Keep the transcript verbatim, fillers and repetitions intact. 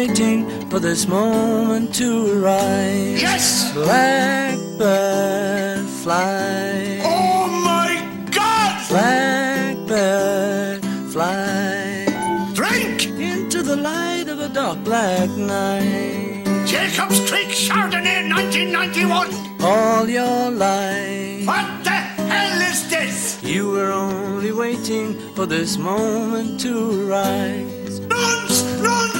waiting for this moment to arise. Yes! Blackbird fly. Oh my God! Blackbird fly. Drink! Into the light of a dark black night. Jacob's Creek Chardonnay nineteen ninety-one. All your life. What the hell is this? You were only waiting for this moment to rise. Nuns! Nuns!